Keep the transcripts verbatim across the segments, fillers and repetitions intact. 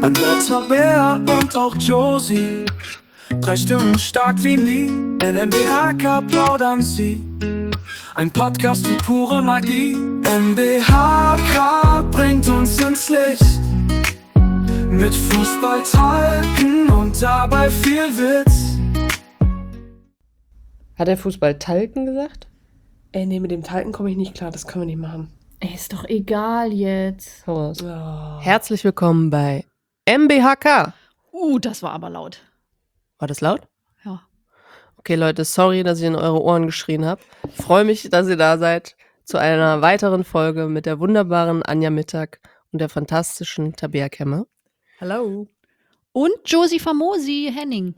Annette, Bär und auch Josie, drei Stimmen stark wie nie. In M B H K plaudern sie, ein Podcast wie pure Magie. M B H K bringt uns ins Licht, mit Fußball talken und dabei viel Witz. Hat er Fußball talken gesagt? Ey, nee, mit dem Talken komme ich nicht klar, das können wir nicht machen. Ey, ist doch egal jetzt. Hau raus. Oh. Herzlich willkommen bei M B H K. Uh, das war aber laut. War das laut? Ja. Okay, Leute, sorry, dass ich in eure Ohren geschrien habe. Freue mich, dass ihr da seid zu einer weiteren Folge mit der wunderbaren Anja Mittag und der fantastischen Tabea Kemme. Hallo. Und Josie Famosi Henning.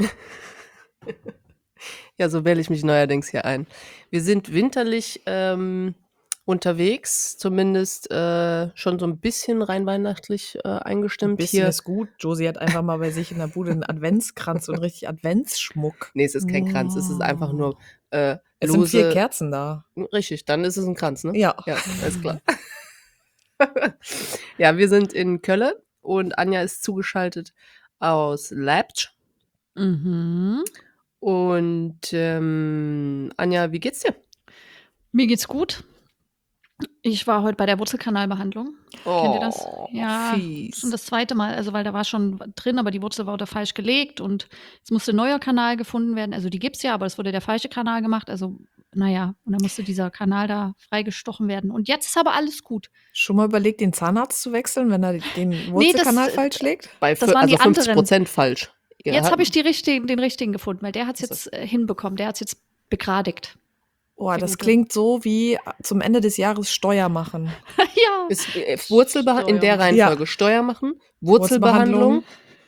Ja, so wähle ich mich neuerdings hier ein. Wir sind winterlich ähm, unterwegs, zumindest äh, schon so ein bisschen rein weihnachtlich äh, eingestimmt. Ein bisschen hier. ist gut. Josie hat einfach mal bei sich in der Bude einen Adventskranz und richtig Adventsschmuck. Nee, es ist kein Kranz, es ist einfach nur äh, Es lose... sind vier Kerzen da. Richtig, dann ist es ein Kranz, ne? Ja. Ja, alles klar. Ja, wir sind in Köln und Anja ist zugeschaltet aus Leipzig. Mhm. Und ähm, Anja, wie geht's dir? Mir geht's gut. Ich war heute bei der Wurzelkanalbehandlung. Kennt ihr das? Ja, fies. schon das zweite Mal. Also, weil da war schon drin, aber die Wurzel war da falsch gelegt und es musste ein neuer Kanal gefunden werden. Also, die gibt's ja, aber es wurde der falsche Kanal gemacht. Also, naja, und dann musste dieser Kanal da freigestochen werden. Und jetzt ist aber alles gut. Schon mal überlegt, den Zahnarzt zu wechseln, wenn er den Wurzelkanal das- falsch legt? Bei Das fü- waren also die fünfzig anderen. Prozent falsch. Ja, Jetzt habe ich die richtigen, den richtigen gefunden, weil der hat es Also- jetzt äh, hinbekommen. Der hat es jetzt begradigt. Oh, Der das Gute. klingt so wie zum Ende des Jahres Steuer machen. Ja. Ist, äh, Wurzelbeha- in der Steuer. Reihenfolge Ja. Steuer machen, Wurzelbehandlung.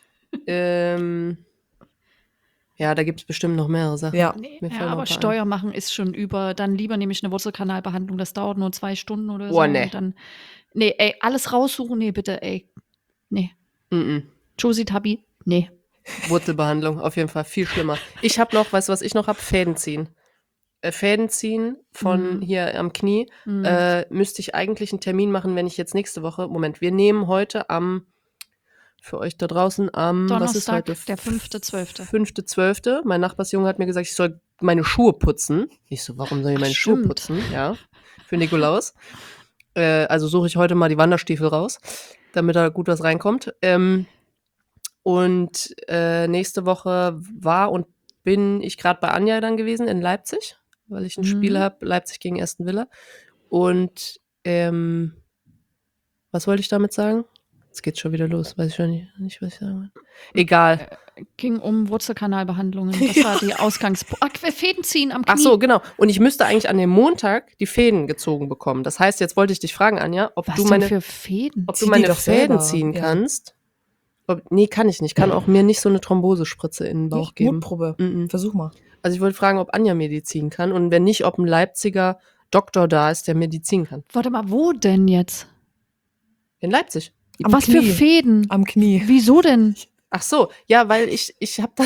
ähm, ja, da gibt es bestimmt noch mehrere Sachen. Ja. Nee, Mir ja, fallen noch aber ein paar ein. Steuer machen ist schon über. Dann lieber nehme ich eine Wurzelkanalbehandlung. Das dauert nur zwei Stunden oder so. Boah, nee. Und dann, nee, ey, alles raussuchen. Nee, bitte, ey. Nee. Mhm. Josie Tabi, nee. Wurzelbehandlung, auf jeden Fall viel schlimmer. Ich habe noch, weißt du, was ich noch habe? Fäden ziehen. Äh, Fäden ziehen von Mhm. hier am Knie. Mhm. Äh, müsste ich eigentlich einen Termin machen, wenn ich jetzt nächste Woche. Moment, wir nehmen heute am, für euch da draußen, am, was ist Donnerstag, heute? der fünfte zwölfte. fünfte zwölfte Mein Nachbarsjunge hat mir gesagt, ich soll meine Schuhe putzen. Ich so, warum soll ich Ach, meine Schuhe stimmt. putzen? Ja, für Nikolaus. Äh, also suche ich heute mal die Wanderstiefel raus, damit da gut was reinkommt. Ähm, und äh, nächste Woche war und bin ich gerade bei Anja dann gewesen in Leipzig, weil ich ein Mhm. Spiel habe, Leipzig gegen Aston Villa. Und ähm, was wollte ich damit sagen? Jetzt geht's schon wieder los, weiß ich schon nicht, nicht was ich sagen will. Egal. Ging um Wurzelkanalbehandlungen. Das war die Ausgangspunkt. Ach, Fäden ziehen am Knie. Ach so, genau. Und ich müsste eigentlich an dem Montag die Fäden gezogen bekommen. Das heißt, jetzt wollte ich dich fragen, Anja, ob Was du denn meine, für Fäden? ob Zieh du die meine doch Fäden selber, ziehen ja. kannst. Ob, nee, kann ich nicht. Kann auch mir nicht so eine Thrombosespritze in den Bauch Nicht? geben. Mutprobe. Mhm. Versuch mal. Also ich wollte fragen, ob Anja mir die ziehen kann und wenn nicht, ob ein Leipziger Doktor da ist, der mir die ziehen kann. Warte mal, wo denn jetzt? In Leipzig. Am Was Knie. für Fäden? Am Knie. Wieso denn? Ach so, ja, weil ich, ich hab da,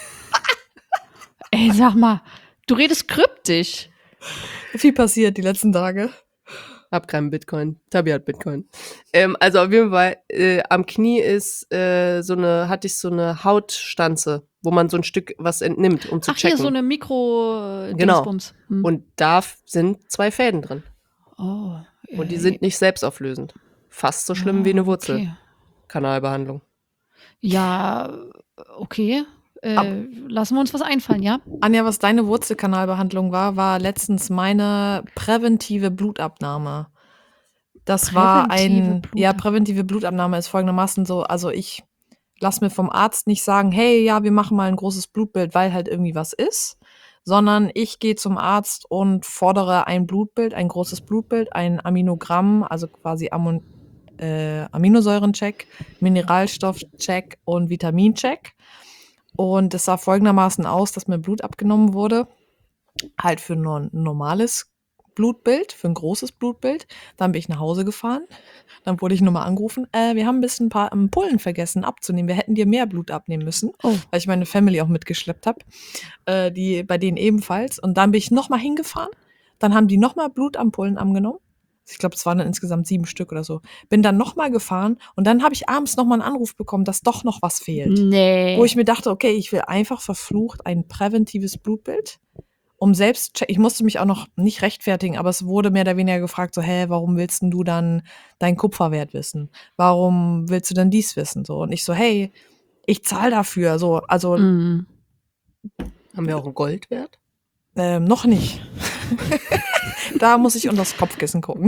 Ey, sag mal, du redest kryptisch. Viel passiert die letzten Tage. hab keinen Bitcoin. Tabi hat Bitcoin. Ähm, also auf jeden Fall, äh, am Knie ist äh, so eine, hatte ich so eine Hautstanze, wo man so ein Stück was entnimmt, um zu Ach, checken. hier so eine mikro äh, Genau. Dingsbums. Hm. Und da f- sind zwei Fäden drin. oh, Und die äh, sind nicht selbstauflösend. Fast so schlimm wie eine ah, okay. Wurzelkanalbehandlung. Ja, okay. Äh, Ab- lassen wir uns was einfallen, ja? Anja, was deine Wurzelkanalbehandlung war, war letztens meine präventive Blutabnahme. Das war Präventive ein, Blutab- ja, präventive Blutabnahme ist folgendermaßen so, also ich lass mir vom Arzt nicht sagen, hey, ja, wir machen mal ein großes Blutbild, weil halt irgendwie was ist, sondern ich gehe zum Arzt und fordere ein Blutbild, ein großes Blutbild, ein Aminogramm, also quasi Amon äh, Aminosäurencheck, Mineralstoffcheck und Vitamincheck. Und es sah folgendermaßen aus, dass mir Blut abgenommen wurde, halt für nur ein normales Blutbild, für ein großes Blutbild. Dann bin ich nach Hause gefahren. Dann wurde ich nochmal angerufen. Äh, wir haben ein bisschen ein paar Ampullen vergessen abzunehmen. Wir hätten dir mehr Blut abnehmen müssen, Oh. weil ich meine Family auch mitgeschleppt habe. Äh, die, bei denen ebenfalls. Und dann bin ich nochmal hingefahren. Dann haben die nochmal Blutampullen angenommen. Ich glaube, es waren dann insgesamt sieben Stück oder so. Bin dann nochmal gefahren und dann habe ich abends nochmal einen Anruf bekommen, dass doch noch was fehlt. Nee. Wo ich mir dachte, okay, ich will einfach verflucht ein präventives Blutbild. Um selbst, check- ich musste mich auch noch nicht rechtfertigen, aber es wurde mehr oder weniger gefragt, so, hä, warum willst denn du dann deinen Kupferwert wissen? Warum willst du denn dies wissen? So, und ich so, hey, ich zahle dafür. So, also Mhm. Haben wir auch einen Goldwert? ähm, noch nicht. Da muss ich unter das Kopfkissen gucken.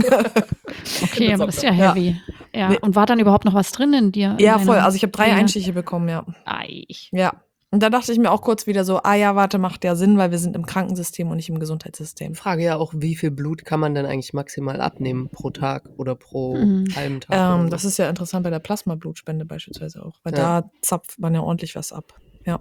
Okay, aber das ist ja Ja. heavy. Ja. Nee. Und war dann überhaupt noch was drin in dir? in Ja, deiner voll. Also ich habe drei Vene? Einstiche bekommen, ja. Ei. Ja. Und da dachte ich mir auch kurz wieder so, ah ja, warte, macht ja Sinn, weil wir sind im Krankensystem und nicht im Gesundheitssystem. Ich frage ja auch, wie viel Blut kann man denn eigentlich maximal abnehmen pro Tag oder pro Mhm. halben Tag? oder Ähm, so? das ist ja interessant bei der Plasmablutspende beispielsweise auch, weil Ja. da zapft man ja ordentlich was ab. Ja.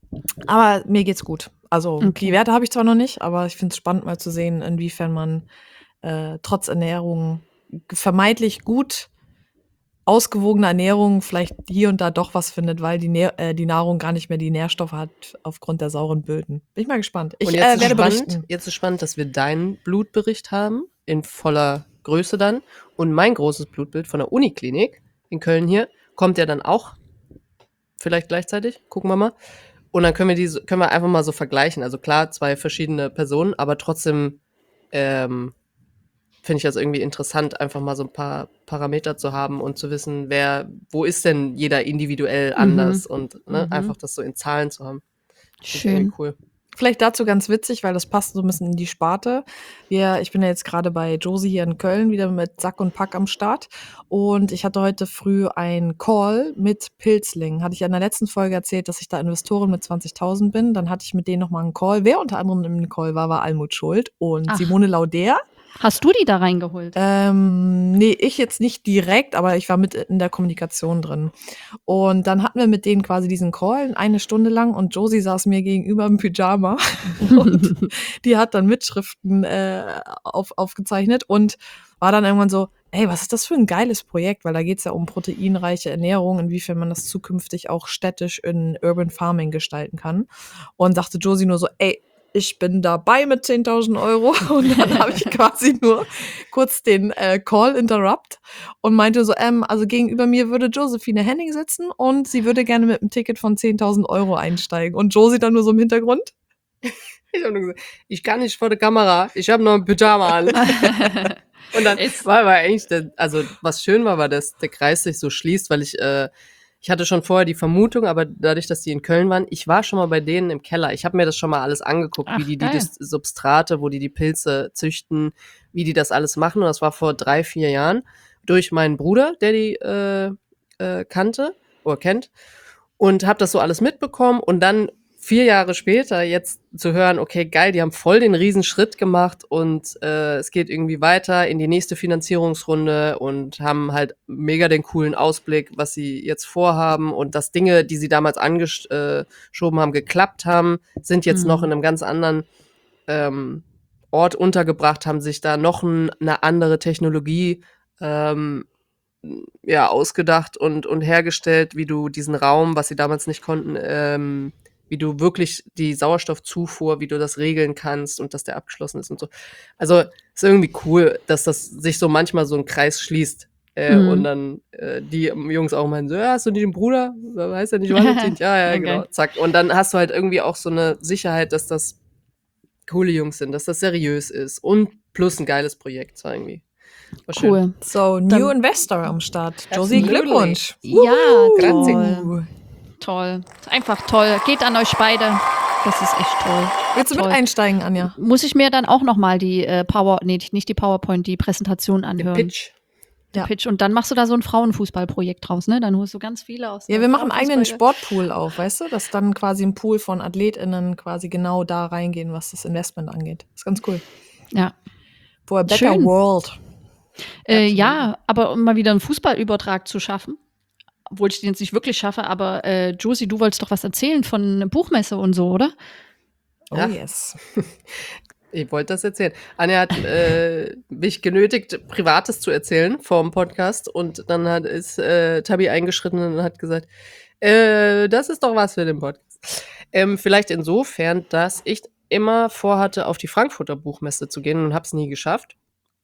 Aber mir geht's gut. Also Okay. die Werte habe ich zwar noch nicht, aber ich finde es spannend mal zu sehen, inwiefern man äh, trotz Ernährung vermeintlich gut ausgewogene Ernährung vielleicht hier und da doch was findet, weil die, Nähr äh, die Nahrung gar nicht mehr die Nährstoffe hat aufgrund der sauren Böden. Bin ich mal gespannt. Ich Und äh, jetzt, ist werde spannend, berichten. jetzt ist spannend, dass wir deinen Blutbericht haben, in voller Größe dann. Und mein großes Blutbild von der Uniklinik in Köln hier kommt ja dann auch vielleicht gleichzeitig. Gucken wir mal. Und dann können wir die, so- können wir einfach mal so vergleichen. Also klar, zwei verschiedene Personen, aber trotzdem ähm, finde ich das irgendwie interessant, einfach mal so ein paar Parameter zu haben und zu wissen, wer, wo ist denn jeder individuell anders und ne, Mhm. einfach das so in Zahlen zu haben. Finde ich irgendwie Schön. cool. Vielleicht dazu ganz witzig, weil das passt so ein bisschen in die Sparte. Wir, ich bin ja jetzt gerade bei Josie hier in Köln wieder mit Sack und Pack am Start. Und ich hatte heute früh einen Call mit Pilzling. Hatte ich ja in der letzten Folge erzählt, dass ich da Investorin mit zwanzigtausend bin. Dann hatte ich mit denen nochmal einen Call. Wer unter anderem im Call war, war Almut Schuld und Ach. Simone Lauder. Hast du die da reingeholt? Ähm, nee, ich jetzt nicht direkt, aber ich war mit in der Kommunikation drin. Und dann hatten wir mit denen quasi diesen Call eine Stunde lang und Josie saß mir gegenüber im Pyjama und die hat dann Mitschriften äh, auf, aufgezeichnet und war dann irgendwann so, ey, was ist das für ein geiles Projekt? Weil da geht's ja um proteinreiche Ernährung, inwiefern man das zukünftig auch städtisch in Urban Farming gestalten kann. Und sagte Josie nur so, ey, ich bin dabei mit zehntausend Euro. Und dann habe ich quasi nur kurz den äh, Call interrupt und meinte so, ähm, also gegenüber mir würde Josephine Henning sitzen und sie würde gerne mit einem Ticket von zehntausend Euro einsteigen. Und Josie dann nur so im Hintergrund. Ich habe nur gesagt, ich kann nicht vor der Kamera, ich habe noch ein Pyjama an. Und dann Ist- war aber eigentlich, der, also was schön war, war, dass der Kreis sich so schließt, weil ich, äh, ich hatte schon vorher die Vermutung, aber dadurch, dass die in Köln waren, ich war schon mal bei denen im Keller. Ich habe mir das schon mal alles angeguckt, Ach, wie die, die geil. das Substrate, wo die die Pilze züchten, wie die das alles machen. Und das war vor drei, vier Jahren durch meinen Bruder, der die äh, äh, kannte oder kennt. Und habe das so alles mitbekommen und dann vier Jahre später jetzt zu hören, okay, geil, die haben voll den Riesenschritt gemacht und äh, es geht irgendwie weiter in die nächste Finanzierungsrunde und haben halt mega den coolen Ausblick, was sie jetzt vorhaben und dass Dinge, die sie damals angeschoben haben, geklappt haben, sind jetzt Mhm. noch in einem ganz anderen ähm, Ort untergebracht, haben sich da noch ein, eine andere Technologie ähm, ja, ausgedacht und, und hergestellt, wie du diesen Raum, was sie damals nicht konnten, ähm, wie du wirklich die Sauerstoffzufuhr, wie du das regeln kannst und dass der abgeschlossen ist und so. Also ist irgendwie cool, dass das sich so manchmal so ein Kreis schließt. Äh, Mhm. Und dann äh, die Jungs auch meinen so, ja, hast du nicht einen Bruder? Heißt er nicht Valentin? Ja, ja, Okay. genau. Zack. Und dann hast du halt irgendwie auch so eine Sicherheit, dass das coole Jungs sind, dass das seriös ist und plus ein geiles Projekt. Das war irgendwie war schön. Cool. So, New Dann- Investor am Start. Josie, Absolutely. Glückwunsch. Ja, Grazie. toll. Toll. Ist einfach toll. Geht an euch beide. Das ist echt toll. Willst du mit Toll. einsteigen, Anja? Muss ich mir dann auch noch mal die äh, Power, nee, nicht die PowerPoint, die Präsentation Der anhören. Pitch. Der Ja. Pitch. Und dann machst du da so ein Frauenfußballprojekt draus, ne? Dann holst du ganz viele aus. Ja, der wir machen einen eigenen Frauenfußball- Sportpool auf, weißt du? Dass dann quasi ein Pool von AthletInnen quasi genau da reingehen, was das Investment angeht. ist ganz cool. Ja. For a better Schön. world. Äh, Absolut. ja, aber um mal wieder einen Fußballübertrag zu schaffen, obwohl ich den jetzt nicht wirklich schaffe, aber äh, Josie, du wolltest doch was erzählen von einer Buchmesse und so, oder? Oh Ja. yes. Ich wollte das erzählen. Anja hat äh, mich genötigt, Privates zu erzählen vom Podcast und dann hat, ist äh, Tabi eingeschritten und hat gesagt, äh, das ist doch was für den Podcast. Ähm, vielleicht insofern, dass ich immer vorhatte, auf die Frankfurter Buchmesse zu gehen und habe es nie geschafft.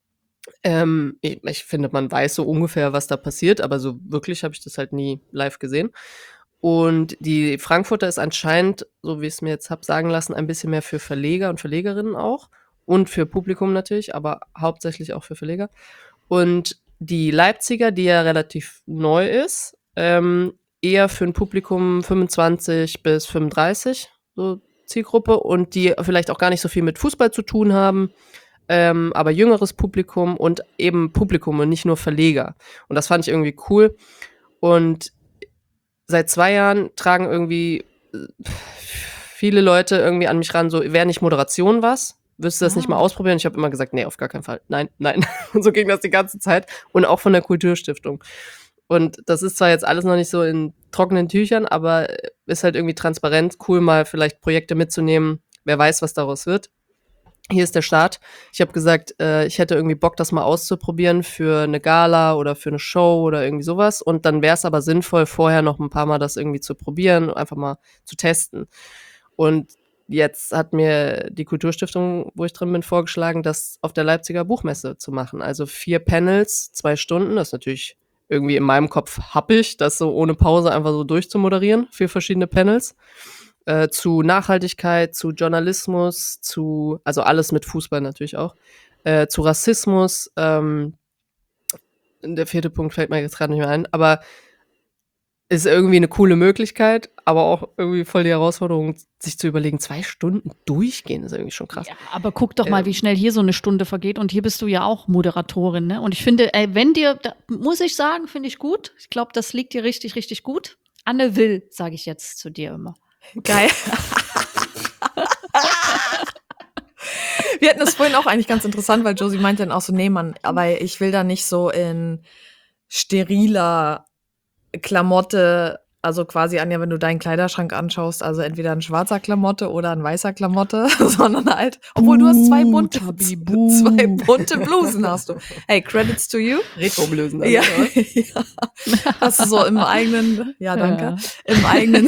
Ähm, i ich finde, man weiß so ungefähr, was da passiert, aber so wirklich habe ich das halt nie live gesehen. Und die Frankfurter ist anscheinend, so wie ich es mir jetzt habe sagen lassen, ein bisschen mehr für Verleger und Verlegerinnen auch und für Publikum natürlich, aber hauptsächlich auch für Verleger. Und die Leipziger, die ja relativ neu ist, ähm, eher für ein Publikum fünfundzwanzig bis fünfunddreißig, so Zielgruppe, und die vielleicht auch gar nicht so viel mit Fußball zu tun haben, ähm, aber jüngeres Publikum und eben Publikum und nicht nur Verleger. Und das fand ich irgendwie cool. Und seit zwei Jahren tragen irgendwie äh, viele Leute irgendwie an mich ran, so, wäre nicht Moderation was? Würdest du das nicht mal Ah. ausprobieren? Ich habe immer gesagt, nee, auf gar keinen Fall. Nein, nein. Und so ging das die ganze Zeit. Und auch von der Kulturstiftung. Und das ist zwar jetzt alles noch nicht so in trockenen Tüchern, aber ist halt irgendwie transparent, cool, mal vielleicht Projekte mitzunehmen. Wer weiß, was daraus wird. Hier ist der Start. Ich habe gesagt, äh, ich hätte irgendwie Bock, das mal auszuprobieren für eine Gala oder für eine Show oder irgendwie sowas. Und dann wäre es aber sinnvoll, vorher noch ein paar Mal das irgendwie zu probieren, einfach mal zu testen. Und jetzt hat mir die Kulturstiftung, wo ich drin bin, vorgeschlagen, das auf der Leipziger Buchmesse zu machen. Also vier Panels, zwei Stunden. Das ist natürlich irgendwie in meinem Kopf happig, das so ohne Pause einfach so durchzumoderieren. Vier verschiedene Panels. Äh, zu Nachhaltigkeit, zu Journalismus, zu, also alles mit Fußball natürlich auch, äh, zu Rassismus. Ähm, der vierte Punkt fällt mir jetzt gerade nicht mehr ein, aber ist irgendwie eine coole Möglichkeit, aber auch irgendwie voll die Herausforderung, sich zu überlegen, zwei Stunden durchgehen, ist irgendwie schon krass. Ja, aber guck doch mal, Ähm. wie schnell hier so eine Stunde vergeht. Und hier bist du ja auch Moderatorin, ne? Und ich finde, ey, wenn dir, da, muss ich sagen, finde ich gut. Ich glaube, das liegt dir richtig, richtig gut. Anne Will, sage ich jetzt zu dir immer. Geil. Wir hatten das vorhin auch eigentlich ganz interessant, weil Josie meinte dann auch so, nee, Mann, aber ich will da nicht so in steriler Klamotte, also quasi, Anja, wenn du deinen Kleiderschrank anschaust, also entweder ein schwarzer Klamotte oder ein weißer Klamotte, sondern halt, obwohl du hast zwei bunte, Tabi, zwei bunte Blusen hast du. Hey, credits to you. Retro-Blösen. Ja, ja. Hast du so im eigenen, ja, danke, im eigenen,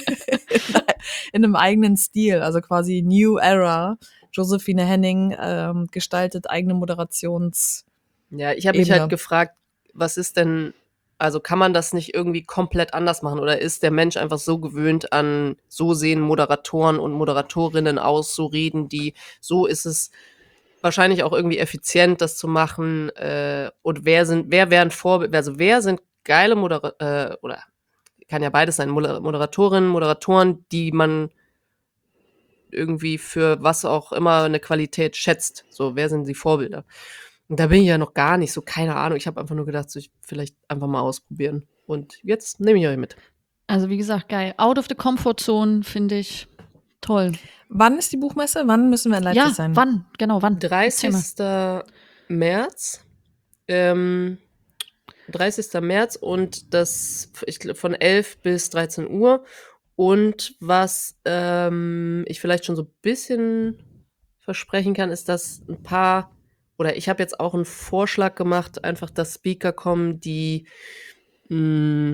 in einem eigenen Stil, also quasi New Era. Josephine Henning ähm, gestaltet eigene Moderations. Ja, ich habe mich Ebene. halt gefragt, was ist denn, also kann man das nicht irgendwie komplett anders machen oder ist der Mensch einfach so gewöhnt an, so sehen Moderatoren und Moderatorinnen aus, so reden die, so ist es wahrscheinlich auch irgendwie effizient, das zu machen, äh, und wer sind, wer wären Vorbild, also wer sind geile Modera äh, oder kann ja beides sein, Moder- Moderatorinnen, Moderatoren, die man irgendwie für was auch immer eine Qualität schätzt, so, wer sind die Vorbilder? Und da bin ich ja noch gar nicht so, keine Ahnung. Ich habe einfach nur gedacht, so, ich vielleicht einfach mal ausprobieren. Und jetzt nehme ich euch mit. Also wie gesagt, geil. Out of the Comfort Zone finde ich toll. Wann ist die Buchmesse? Wann müssen wir in Leipzig Ja, sein? wann? Genau, wann? Erzähl mal. dreißigster März. Ähm, dreißigster März und das ich, glaub, von elf bis dreizehn Uhr. Und was ähm, ich vielleicht schon so ein bisschen versprechen kann, ist, dass ein paar, oder ich habe jetzt auch einen Vorschlag gemacht, einfach, dass Speaker kommen, die mh,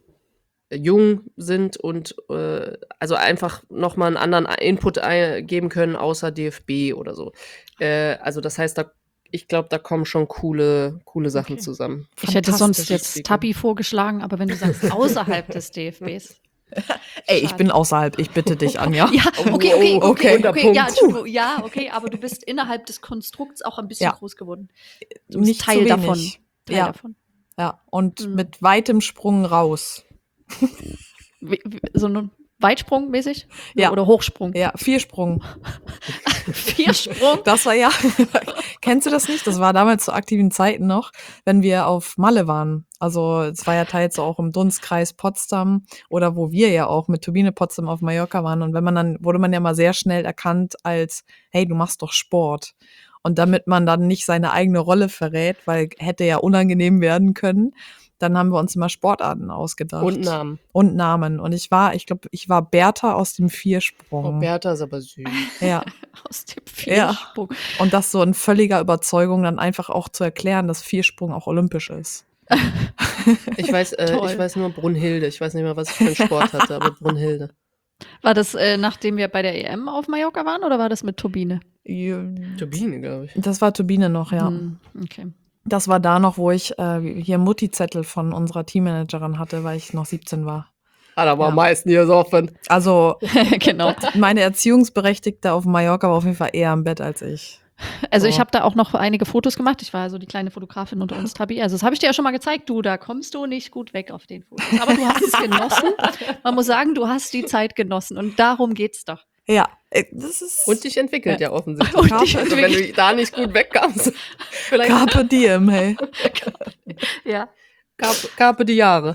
jung sind und äh, also einfach nochmal einen anderen Input ein, geben können, außer D F B oder so. Äh, also das heißt, da, ich glaube, da kommen schon coole, coole Sachen Okay. zusammen. Ich hätte sonst Fantastisch. jetzt Speaker. Tabi vorgeschlagen, aber wenn du sagst, außerhalb des D F Bs. Ey, ich Schade. bin außerhalb, ich bitte dich, Anja. Ja, okay, okay, Oh, okay, okay. okay, ja, Punkt. Entschuldigung, ja, okay, aber du bist innerhalb des Konstrukts auch ein bisschen Ja. groß geworden. Du bist Nicht Teil zu davon. wenig. Teil Ja. davon. Ja, und Mhm. mit weitem Sprung raus. Wie, wie, so ein Weitsprung mäßig? Ja. Oder Hochsprung? Ja, Viersprung. Viersprung? Das war ja, kennst du das nicht? Das war damals zu aktiven Zeiten noch, wenn wir auf Malle waren. Also es war ja teils auch im Dunstkreis Potsdam oder wo wir ja auch mit Turbine Potsdam auf Mallorca waren. Und wenn man dann, wurde man ja mal sehr schnell erkannt als, hey, du machst doch Sport. Und damit man dann nicht seine eigene Rolle verrät, weil hätte ja unangenehm werden können, dann haben wir uns immer Sportarten ausgedacht. Und Namen. Und Namen. Und ich war, ich glaube, ich war Bertha aus dem Oh, Viersprung. Bertha ist aber süß. Ja. Aus dem Ja. Viersprung. Und das so in völliger Überzeugung dann einfach auch zu erklären, dass Viersprung auch olympisch ist. Ich weiß, äh, Toll. ich weiß nur Brunhilde. Ich weiß nicht mehr, was ich für einen Sport hatte, aber Brunhilde. War das, äh, nachdem wir bei der E M auf Mallorca waren oder war das mit Turbine? Turbine, glaube ich. Das war Turbine noch, ja. Hm, okay. Das war da noch, wo ich äh, hier Mutti-Zettel von unserer Teammanagerin hatte, weil ich noch siebzehn war. Ah, da war Ja. am meisten hier so offen. Also Genau. meine Erziehungsberechtigte auf Mallorca war auf jeden Fall eher im Bett als ich. Also So. ich habe da auch noch einige Fotos gemacht. Ich war so die kleine Fotografin unter uns, Tabi. Also das habe ich dir ja schon mal gezeigt. Du, da kommst du nicht gut weg auf den Fotos. Aber du hast es genossen. Man muss sagen, du hast die Zeit genossen. Und darum geht's doch. Ja, äh, das ist Und dich entwickelt ja, offensichtlich. Und dich also wenn du da nicht gut wegkamst. Vielleicht Carpe Diem, hey. Ja. Carpe, Carpe die Jahre.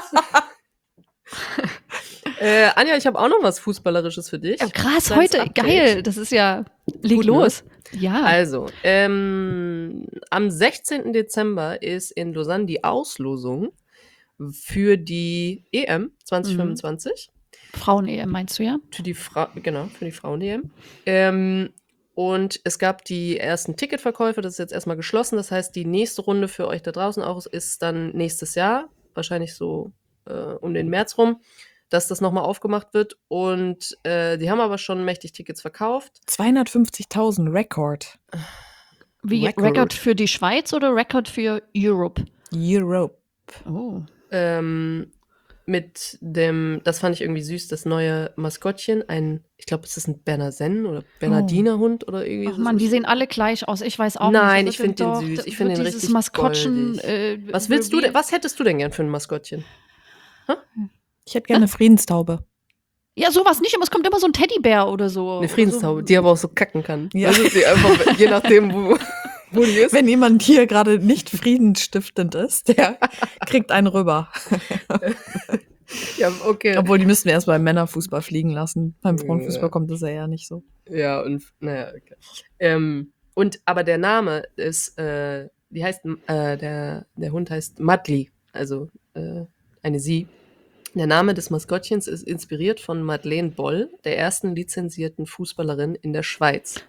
äh, Anja, ich habe auch noch was Fußballerisches für dich. Ja, krass, Kleines heute. Update. Geil. Das ist ja. Leg Gut, ne? los. Ja. Also, ähm, am sechzehnten Dezember ist in Lausanne die Auslosung für die E M zwanzig fünfundzwanzig. Frauen-E M meinst du ja? Für die Fra genau, für die Frauen-E M. Ähm, und es gab die ersten Ticketverkäufe, das ist jetzt erstmal geschlossen. Das heißt, die nächste Runde für euch da draußen auch ist dann nächstes Jahr, wahrscheinlich so äh, um den März rum, dass das nochmal aufgemacht wird. Und äh, die haben aber schon mächtig Tickets verkauft. zweihundertfünfzigtausend Rekord. Wie Record. Record für die Schweiz oder Record für Europe? Europe. Oh. Ähm, mit dem, das fand ich irgendwie süß, das neue Maskottchen, ein, ich glaube, es ist ein Bernarsen oder Bernardinerhund oder irgendwie Ach so. man, die sehen alle gleich aus. Ich weiß auch Nein, nicht. ich finde den süß. Ich finde den dieses richtig Maskottchen. goldig. Äh, Was willst du denn, Reveal- was hättest du denn gern für ein Maskottchen? Ich hätte gerne eine Friedenstaube. Ja, sowas nicht, aber es kommt immer so ein Teddybär oder so. Eine Friedenstaube, die aber auch so kacken kann. Ja. Weißt du, die einfach, je nachdem, wo, wo die ist. Wenn jemand hier gerade nicht friedensstiftend ist, der kriegt einen rüber. Ja, okay. Obwohl, die müssten wir erst beim Männerfußball fliegen lassen. Beim Frauenfußball Ja. kommt das ja eher nicht so. Ja, und naja, okay. Ähm, und aber der Name ist, äh, die heißt, äh, der, der Hund heißt Madli, also äh, eine Sie. Der Name des Maskottchens ist inspiriert von Madeleine Boll, der ersten lizenzierten Fußballerin in der Schweiz.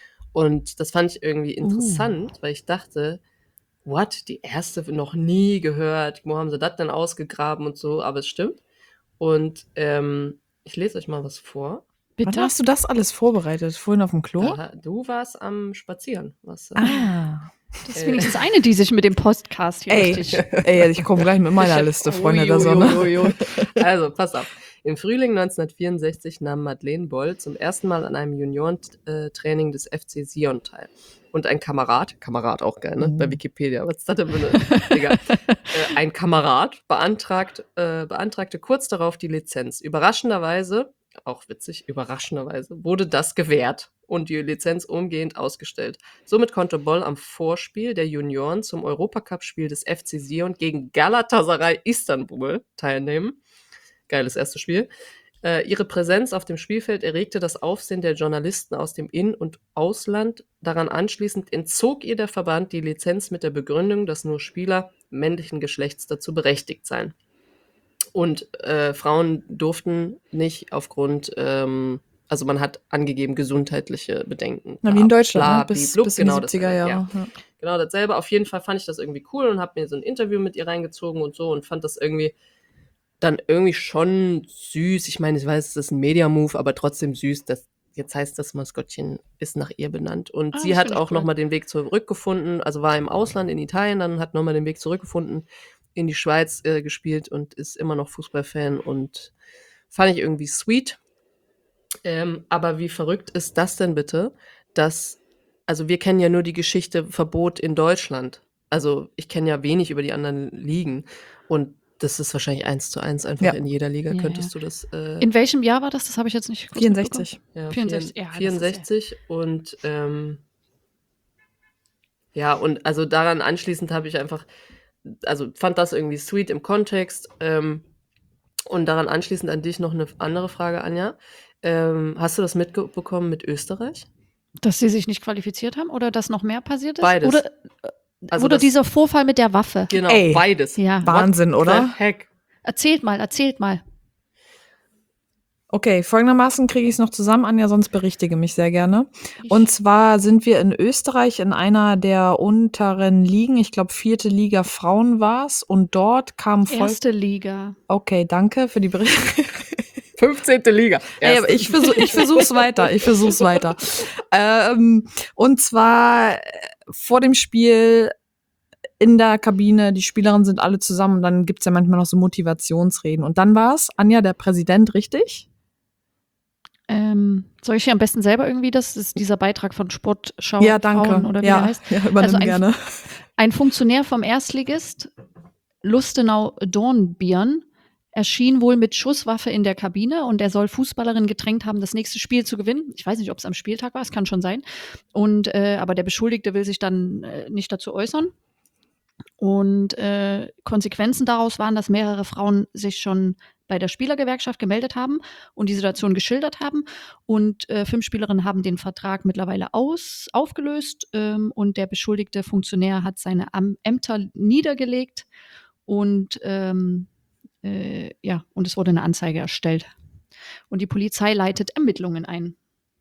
Und das fand ich irgendwie interessant, weil ich dachte, what, die erste noch nie gehört, wo haben sie das denn ausgegraben und so, aber es stimmt. Und ähm, ich lese euch mal was vor. Wann Bitte? hast du das alles vorbereitet? Vorhin auf dem Klo? Aha, du warst am Spazieren. Was, äh, Ah. Das ist wenigstens eine, die sich mit dem Podcast hier Ey, richtig. ey, ich komme gleich mit meiner Liste, Freunde der Sonne. Ui, ui, ui. Also, pass auf. Im Frühling neunzehnhundertvierundsechzig nahm Madeleine Boll zum ersten Mal an einem Juniorentraining des F C Sion teil. Und ein Kamerad, Kamerad auch geil, ne? Mhm. Bei Wikipedia, was ist das denn für eine, egal. äh, ein Kamerad beantragt, äh, beantragte kurz darauf die Lizenz. Überraschenderweise, auch witzig, überraschenderweise, wurde das gewährt und die Lizenz umgehend ausgestellt. Somit konnte Boll am Vorspiel der Junioren zum Europacup-Spiel des F C Sion gegen Galatasaray Istanbul teilnehmen. Geiles erstes Spiel. Äh, ihre Präsenz auf dem Spielfeld erregte das Aufsehen der Journalisten aus dem In- und Ausland. Daran anschließend entzog ihr der Verband die Lizenz mit der Begründung, dass nur Spieler männlichen Geschlechts dazu berechtigt seien. Und äh, Frauen durften nicht aufgrund, ähm, also man hat angegeben, gesundheitliche Bedenken. Na, wie in Bla, Deutschland, bla, ne? bis, blub, bis genau in die siebziger dasselbe, Jahre. ja. Ja. Genau dasselbe. Auf jeden Fall fand ich das irgendwie cool und habe mir so ein Interview mit ihr reingezogen und so und fand das irgendwie dann irgendwie schon süß. Ich meine, ich weiß, es ist ein Media-Move, aber trotzdem süß, dass jetzt heißt das Maskottchen ist nach ihr benannt. Und Ah, sie das hat find ich auch cool. nochmal den Weg zurückgefunden, also war im Ausland in Italien, dann hat nochmal den Weg zurückgefunden in die Schweiz äh, gespielt und ist immer noch Fußballfan und fand ich irgendwie sweet. Ähm, aber wie verrückt ist das denn bitte, dass, also wir kennen ja nur die Geschichte Verbot in Deutschland. Also ich kenne ja wenig über die anderen Ligen und das ist wahrscheinlich eins zu eins einfach Ja. in jeder Liga. Ja, Könntest du das? Äh, In welchem Jahr war das? Das habe ich jetzt nicht kurz vierundsechzig. ja, vierundsechzig, ja, das ist ja- vierundsechzig und ähm, ja, und also daran anschließend habe ich einfach, also fand das irgendwie sweet im Kontext. Ähm, und daran anschließend an dich noch eine andere Frage, Anja. Ähm, hast du das mitbekommen mit Österreich? mitbekommen. Dass sie sich nicht qualifiziert haben oder dass noch mehr passiert ist? Beides. Oder, Also oder das- dieser Vorfall mit der Waffe. Genau, Ey. beides. Ja. Wahnsinn, What oder? the heck? Erzählt mal, erzählt mal. Okay, folgendermaßen kriege ich es noch zusammen, Anja, sonst berichtige mich sehr gerne. Und zwar sind wir in Österreich in einer der unteren Ligen, ich glaube vierte Liga Frauen war's, und dort kam voll... Erste Liga. Okay, danke für die Berichte. fünfzehnte Liga. Ey, aber ich, versuch, ich versuch's weiter. Ich versuch's weiter. Ähm, und zwar äh, vor dem Spiel in der Kabine, die Spielerinnen sind alle zusammen und dann gibt's ja manchmal noch so Motivationsreden. Und dann war's, Anja, der Präsident, richtig? Ähm, soll ich hier am besten selber irgendwie, das ist dieser Beitrag von Sportschau Ja, danke. Frauen oder wie ja, er heißt. ja, übernimm Also ein- gerne. Ein Funktionär vom Erstligist Lustenau-Dornbirn erschien wohl mit Schusswaffe in der Kabine und er soll Fußballerinnen gedrängt haben, das nächste Spiel zu gewinnen. Ich weiß nicht, ob es am Spieltag war, es kann schon sein. Und äh, aber der Beschuldigte will sich dann äh, nicht dazu äußern. Und äh, Konsequenzen daraus waren, dass mehrere Frauen sich schon bei der Spielergewerkschaft gemeldet haben und die Situation geschildert haben. Und äh, fünf Spielerinnen haben den Vertrag mittlerweile aus, aufgelöst ähm, und der beschuldigte Funktionär hat seine Am Ämter niedergelegt und ähm, äh, ja, und es wurde eine Anzeige erstellt. Und die Polizei leitet Ermittlungen ein.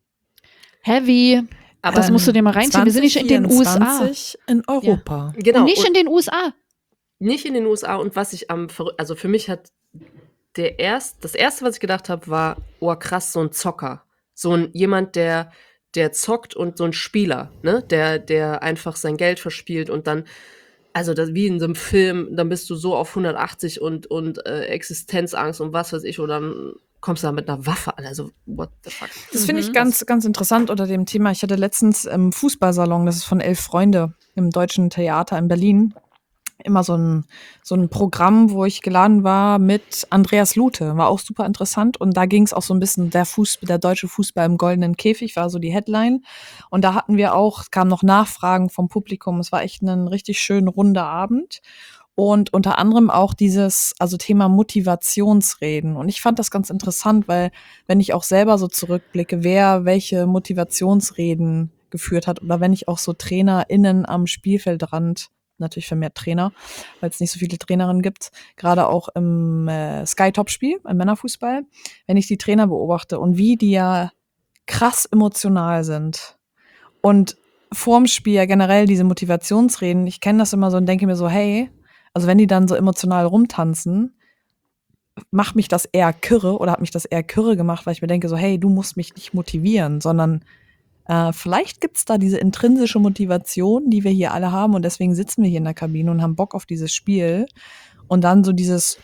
Heavy. Aber das musst du dir mal reinziehen. Wir sind nicht in den U S A. zwanzig in Europa. Genau. Nicht und in den U S A. nicht in den U S A. Und was ich am verrü- also für mich hat der erst, das erste, was ich gedacht habe, war, oh krass, so ein Zocker. So ein jemand, der, der zockt und so ein Spieler, ne? Der, der einfach sein Geld verspielt und dann, also das, wie in so einem Film, dann bist du so auf hundertachtzig und, und äh, Existenzangst und was weiß ich, und dann kommst du da mit einer Waffe an. Also, what the fuck? Das finde ich Mhm. ganz, ganz interessant unter dem Thema. Ich hatte letztens im Fußballsalon, das ist von Elf Freunde im Deutschen Theater in Berlin, immer so ein, so ein Programm, wo ich geladen war mit Andreas Lute. War auch super interessant. Und da ging es auch so ein bisschen, der Fußball, der deutsche Fußball im goldenen Käfig war so die Headline. Und da hatten wir auch, kamen noch Nachfragen vom Publikum. Es war echt ein richtig schön runder Abend. Und unter anderem auch dieses, also Thema Motivationsreden. Und ich fand das ganz interessant, weil wenn ich auch selber so zurückblicke, wer welche Motivationsreden geführt hat oder wenn ich auch so TrainerInnen am Spielfeldrand, natürlich vermehrt Trainer, weil es nicht so viele Trainerinnen gibt, gerade auch im äh, Sky-Top-Spiel, im Männerfußball, wenn ich die Trainer beobachte und wie die ja krass emotional sind. Und vorm Spiel ja generell diese Motivationsreden, ich kenne das immer so und denke mir so, hey, also wenn die dann so emotional rumtanzen, macht mich das eher kirre oder hat mich das eher kirre gemacht, weil ich mir denke so, hey, du musst mich nicht motivieren, sondern äh, vielleicht gibt's da diese intrinsische Motivation, die wir hier alle haben und deswegen sitzen wir hier in der Kabine und haben Bock auf dieses Spiel und dann so dieses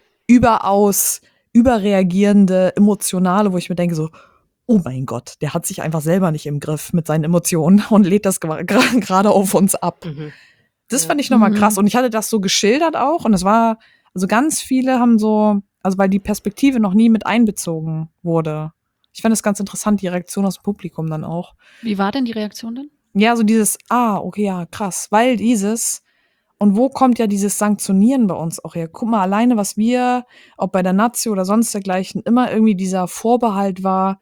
überaus überreagierende, emotionale, wo ich mir denke so, oh mein Gott, der hat sich einfach selber nicht im Griff mit seinen Emotionen und lädt das gra- gra- gerade auf uns ab. Mhm. Das Ja. fand ich nochmal Mhm. krass. Und ich hatte das so geschildert auch. Und es war, also ganz viele haben so, also weil die Perspektive noch nie mit einbezogen wurde. Ich fand es ganz interessant, die Reaktion aus dem Publikum dann auch. Wie war denn die Reaktion denn? Ja, so dieses, ah, okay, ja, krass. Weil dieses, und wo kommt ja dieses Sanktionieren bei uns auch her? Guck mal, alleine, was wir, ob bei der Nazio oder sonst dergleichen, immer irgendwie dieser Vorbehalt war,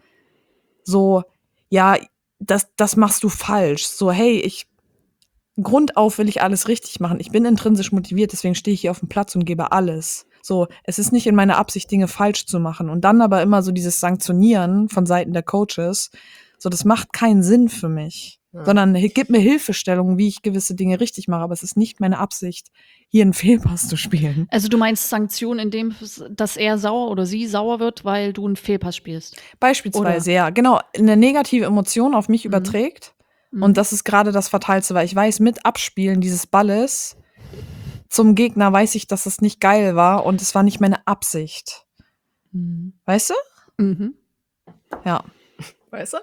so, ja, das, das machst du falsch. So, hey, ich, grundauf will ich alles richtig machen. Ich bin intrinsisch motiviert, deswegen stehe ich hier auf dem Platz und gebe alles. So, es ist nicht in meiner Absicht, Dinge falsch zu machen. Und dann aber immer so dieses Sanktionieren von Seiten der Coaches, so, das macht keinen Sinn für mich. Ja. Sondern hi- gib mir Hilfestellungen, wie ich gewisse Dinge richtig mache. Aber es ist nicht meine Absicht, hier einen Fehlpass zu spielen. Also du meinst Sanktionen, indem dass er sauer oder sie sauer wird, weil du einen Fehlpass spielst. Beispielsweise, ja, genau, eine negative Emotion auf mich Mhm. überträgt. Mhm. Und das ist gerade das Fatalste, weil ich weiß, mit Abspielen dieses Balles zum Gegner weiß ich, dass es nicht geil war und es war nicht meine Absicht. Mhm. Weißt du? Mhm. Ja. Weißt du?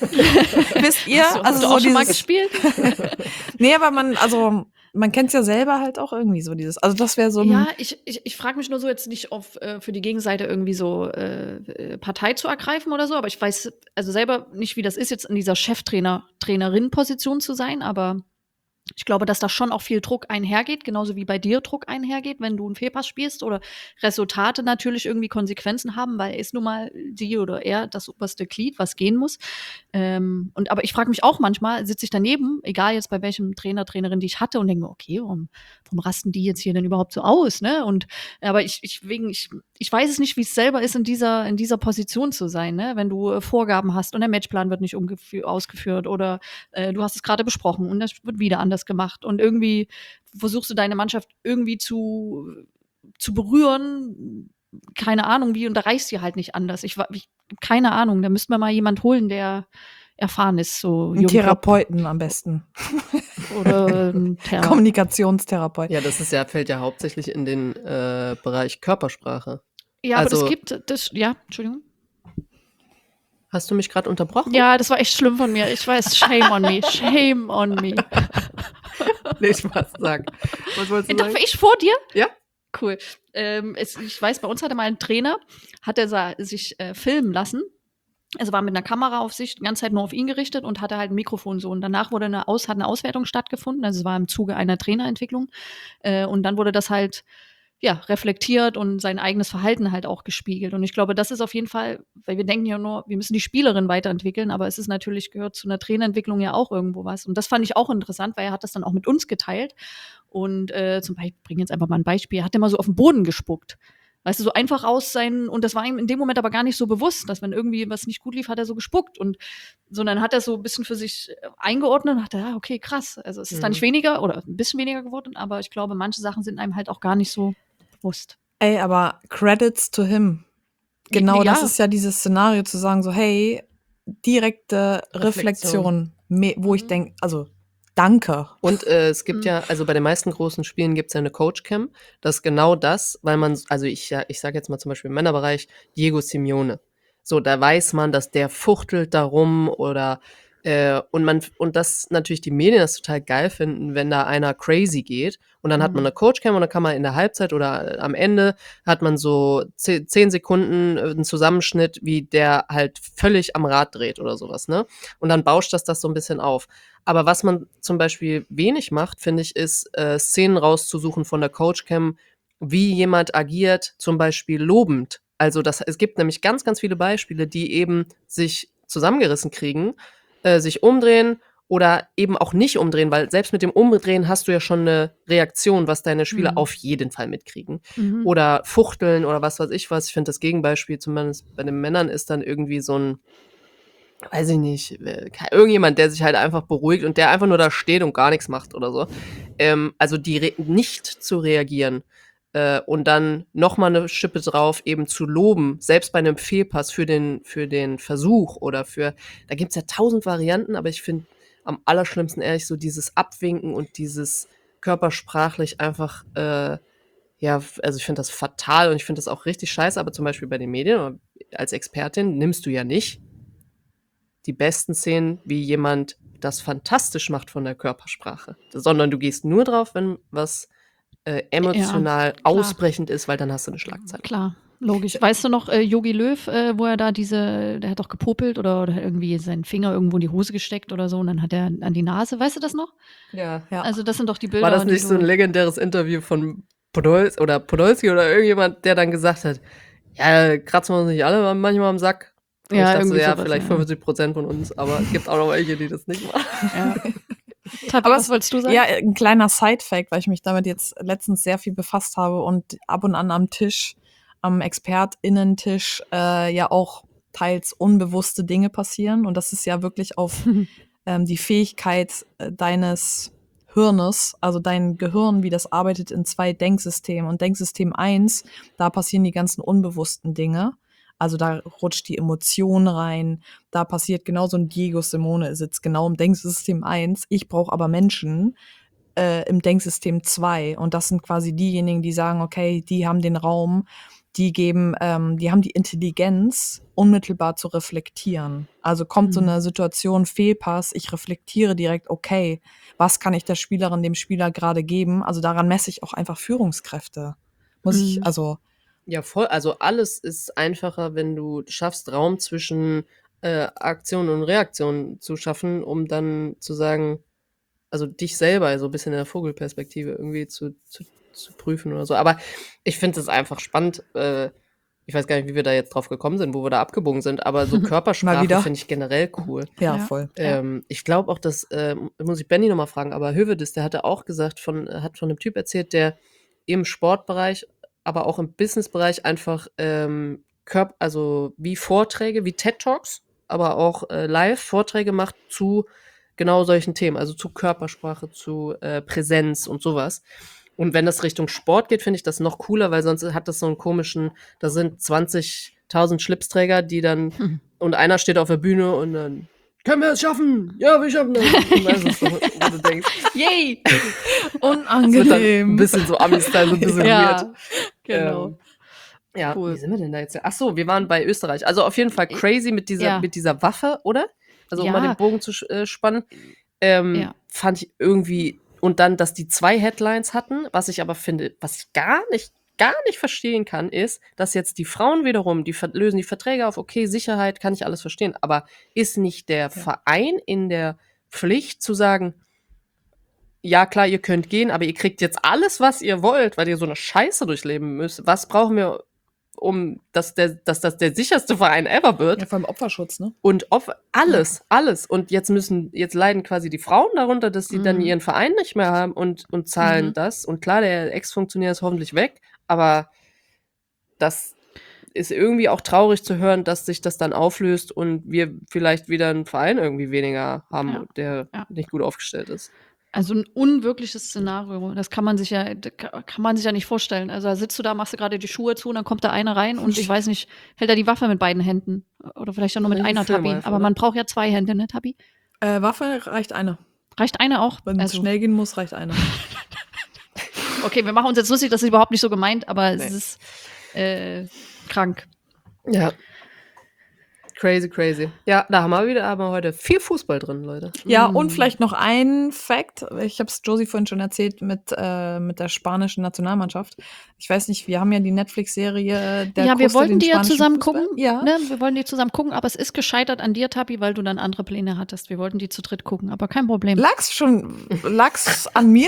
Wisst ihr? Hast du, hast also du so auch schon mal dieses, gespielt? nee, aber man, also man kennt es ja selber halt auch irgendwie so dieses. Also das wäre so ein, Ja, ich, ich, ich frage mich nur so jetzt nicht auf äh, für die Gegenseite irgendwie so äh, äh, Partei zu ergreifen oder so, aber ich weiß also selber nicht, wie das ist, jetzt in dieser Cheftrainer, Trainerin-Position zu sein, aber ich glaube, dass da schon auch viel Druck einhergeht, genauso wie bei dir Druck einhergeht, wenn du einen Fehlpass spielst oder Resultate natürlich irgendwie Konsequenzen haben, weil er ist nun mal die oder er das oberste Glied, was gehen muss. Ähm, und aber ich frage mich auch manchmal, sitze ich daneben, egal jetzt bei welchem Trainer, Trainerin, die ich hatte, und denke mir, okay, warum, warum rasten die jetzt hier denn überhaupt so aus? Ne? Und aber ich, ich wegen, ich, ich weiß es nicht, wie es selber ist, in dieser, in dieser Position zu sein, ne? Wenn du äh, Vorgaben hast und der Matchplan wird nicht umgefü- ausgeführt oder äh, du hast es gerade besprochen und das wird wieder anders gemacht und irgendwie versuchst du deine Mannschaft irgendwie zu, zu berühren, keine Ahnung wie und da reichst du halt nicht anders. Ich, ich keine Ahnung, da müsste man mal jemand holen, der erfahren ist, so Ein Jürgen Klopp Therapeuten am besten. oder ein Thera- Kommunikationstherapeut. Ja, das ist ja, fällt ja hauptsächlich in den äh, Bereich Körpersprache. Ja, aber Also- das gibt, das, ja, Entschuldigung. Hast du mich gerade unterbrochen? Ja, das war echt schlimm von mir. Ich weiß, shame on me, shame on me. Nee, Spaß, sag. Was wolltest du Darf sagen? ich vor dir? Ja. Cool. Ähm, es, ich weiß, bei uns hatte mal ein Trainer, hat er sa- sich äh, filmen lassen. Also war mit einer Kameraaufsicht die ganze Zeit nur auf ihn gerichtet und hatte halt ein Mikrofon so. Und danach wurde eine, Aus, hat eine Auswertung stattgefunden. Also es war im Zuge einer Trainerentwicklung. Äh, und dann wurde das halt ja, reflektiert und sein eigenes Verhalten halt auch gespiegelt. Und ich glaube, das ist auf jeden Fall, weil wir denken ja nur, wir müssen die Spielerin weiterentwickeln, aber es ist natürlich, gehört zu einer Trainerentwicklung ja auch irgendwo was. Und das fand ich auch interessant, weil er hat das dann auch mit uns geteilt. Und äh, zum Beispiel, ich bringe jetzt einfach mal ein Beispiel, er hat immer so auf den Boden gespuckt. Weißt du, so einfach aus sein, und das war ihm in dem Moment aber gar nicht so bewusst, dass wenn irgendwie was nicht gut lief, hat er so gespuckt. Und sondern hat er so ein bisschen für sich äh, eingeordnet und dachte, ja, okay, krass. Also es ist da Mhm. nicht weniger oder ein bisschen weniger geworden, aber ich glaube, manche Sachen sind einem halt auch gar nicht so bewusst. Ey, aber Credits to him. Genau, Ja. das ist ja dieses Szenario zu sagen, so, hey, direkte Reflexion, me- wo ich Mhm. denke, also, danke. Und äh, es gibt Mhm. ja, also bei den meisten großen Spielen gibt es ja eine Coach-Cam. Das ist genau das, weil man, also ich, ja, ich sage jetzt mal zum Beispiel im Männerbereich, Diego Simeone. So, da weiß man, dass der fuchtelt darum oder äh, und man, und das natürlich die Medien das total geil finden, wenn da einer crazy geht. Und dann hat man Mhm. eine Coach-Cam und dann kann man in der Halbzeit oder äh, am Ende hat man so ze- zehn Sekunden äh, einen Zusammenschnitt, wie der halt völlig am Rad dreht oder sowas, ne? Und dann bauscht das das so ein bisschen auf. Aber was man zum Beispiel wenig macht, finde ich, ist, äh, Szenen rauszusuchen von der Coachcam, wie jemand agiert, zum Beispiel lobend. Also das, es gibt nämlich ganz, ganz viele Beispiele, die eben sich zusammengerissen kriegen, äh, sich umdrehen oder eben auch nicht umdrehen, weil selbst mit dem Umdrehen hast du ja schon eine Reaktion, was deine Spieler Mhm. auf jeden Fall mitkriegen. Mhm. Oder fuchteln oder was weiß ich was. Ich finde, das Gegenbeispiel zumindest bei den Männern ist dann irgendwie so ein, weiß ich nicht, äh, ke- irgendjemand, der sich halt einfach beruhigt und der einfach nur da steht und gar nichts macht oder so. Ähm, also die re nicht zu reagieren äh, und dann nochmal eine Schippe drauf, eben zu loben, selbst bei einem Fehlpass für den, für den Versuch oder für, da gibt's ja tausend Varianten, aber ich finde am allerschlimmsten ehrlich so dieses Abwinken und dieses körpersprachlich einfach, äh, ja, f- also ich finde das fatal und ich finde das auch richtig scheiße, aber zum Beispiel bei den Medien oder als Expertin nimmst du ja nicht die besten Szenen, wie jemand das fantastisch macht von der Körpersprache, sondern du gehst nur drauf, wenn was äh, emotional klar. ausbrechend ist, weil dann hast du eine Schlagzeile. Klar, logisch. Weißt du noch, äh, Jogi Löw, äh, wo er da diese, der hat doch gepopelt oder, oder irgendwie seinen Finger irgendwo in die Hose gesteckt oder so und dann hat er an die Nase, weißt du das noch? Ja. Ja. Also das sind doch die Bilder. War das die nicht so ein du- legendäres Interview von Podolski oder Podolski oder irgendjemand, der dann gesagt hat, ja, kratzen wir uns nicht alle manchmal am Sack? Und Ja, ich dachte so, irgendwie ja, sowas, vielleicht ja. fünfundsiebzig Prozent von uns, aber es gibt auch noch welche, die das nicht machen. Ja. Tabi, Aber was es- wolltest du sagen? Ja, ein kleiner Side-Fact, weil ich mich damit jetzt letztens sehr viel befasst habe und ab und an am Tisch, am ExpertInnen-Tisch, äh, ja auch teils unbewusste Dinge passieren. Und das ist ja wirklich auf ähm, die Fähigkeit äh, deines Hirnes, also dein Gehirn, wie das arbeitet in zwei Denksystemen. Und Denksystem eins, da passieren die ganzen unbewussten Dinge. Also da rutscht die Emotion rein, da passiert genau so ein Diego Simone sitzt genau im Denksystem eins. Ich brauche aber Menschen äh, im Denksystem zwei. Und das sind quasi diejenigen, die sagen, okay, die haben den Raum, die geben, ähm, die haben die Intelligenz, unmittelbar zu reflektieren. Also kommt so Mhm. eine Situation, Fehlpass, ich reflektiere direkt, okay, was kann ich der Spielerin, dem Spieler gerade geben? Also daran messe ich auch einfach Führungskräfte. Muss Mhm. ich, also Ja, voll. Also alles ist einfacher, wenn du schaffst, Raum zwischen äh, Aktion und Reaktion zu schaffen, um dann zu sagen, also dich selber so ein bisschen in der Vogelperspektive irgendwie zu, zu, zu prüfen oder so. Aber ich finde es einfach spannend. Äh, ich weiß gar nicht, wie wir da jetzt drauf gekommen sind, wo wir da abgebogen sind, aber so Mal Körpersprache wieder. finde ich generell cool. ja, Ja. voll. Ja. Ähm, ich glaube auch, dass, ähm, muss ich Benny nochmal fragen, aber Hövedes, der hatte auch gesagt, von, hat von einem Typ erzählt, der im Sportbereich, aber auch im Businessbereich einfach ähm, Körp also wie Vorträge, wie TED Talks, aber auch äh, Live-Vorträge macht zu genau solchen Themen, also zu Körpersprache, zu äh, Präsenz und sowas. Und wenn das Richtung Sport geht, finde ich das noch cooler, weil sonst hat das so einen komischen, da sind zwanzigtausend Schlipsträger, die dann, Hm. und einer steht auf der Bühne und dann, können wir es schaffen? Ja, wir schaffen das. Und weißt du, so, wo du denkst, Yay! das wird dann ein Unangenehm. bisschen so Ami-Style, so ein bisschen Ja, weird. genau. Ähm, ja, Cool. wie sind wir denn da jetzt? Ach so, wir waren bei Österreich. Also auf jeden Fall crazy mit dieser, Ja. mit dieser Waffe, oder? Also um Ja. mal den Bogen zu sch- äh, spannen. Ähm, Ja. Fand ich irgendwie, und dann, dass die zwei Headlines hatten, was ich aber finde, was ich gar nicht, gar nicht verstehen kann, ist, dass jetzt die Frauen wiederum, die ver- lösen die Verträge auf, okay, Sicherheit, kann ich alles verstehen, aber ist nicht der Verein in der Pflicht zu sagen, ja klar, ihr könnt gehen, aber ihr kriegt jetzt alles, was ihr wollt, weil ihr so eine Scheiße durchleben müsst. Was brauchen wir, um dass, der, dass das der sicherste Verein ever wird? Ja, vor allem Opferschutz, ne? Und auf alles, alles. Und jetzt müssen, jetzt leiden quasi die Frauen darunter, dass sie dann Mhm. ihren Verein nicht mehr haben und, und zahlen Mhm. das. Und klar, der Ex-Funktionär ist hoffentlich weg, aber das ist irgendwie auch traurig zu hören, dass sich das dann auflöst und wir vielleicht wieder einen Verein irgendwie weniger haben, Ja, der ja. nicht gut aufgestellt ist. Also ein unwirkliches Szenario. Das kann man sich ja, da ka- kann man sich ja nicht vorstellen. Also da sitzt du da, machst du gerade die Schuhe zu und dann kommt da einer rein und ich weiß nicht, hält er die Waffe mit beiden Händen. Oder vielleicht auch nur mit Wie einer Tabi. Filmreife, Aber oder? man braucht ja zwei Hände, ne, Tabi? Äh, Waffe reicht eine. Reicht eine auch? Wenn es Also, schnell gehen muss, reicht eine. okay, wir machen uns jetzt lustig, das ist überhaupt nicht so gemeint, aber Nee. es ist äh, krank. Ja. Crazy, crazy. Ja, da haben wir wieder aber heute viel Fußball drin, Leute. Ja, Mm. und vielleicht noch ein Fact. Ich habe es Josie vorhin schon erzählt mit, äh, mit der spanischen Nationalmannschaft. Ich weiß nicht, wir haben ja die Netflix-Serie der ja, wir Costa, wollten den die ja spanischen zusammen Fußball. gucken. Ja. Ne? Wir wollten die zusammen gucken, aber es ist gescheitert an dir, Tabi, weil du dann andere Pläne hattest. Wir wollten die zu dritt gucken, aber kein Problem. Lag's schon, lag's an mir?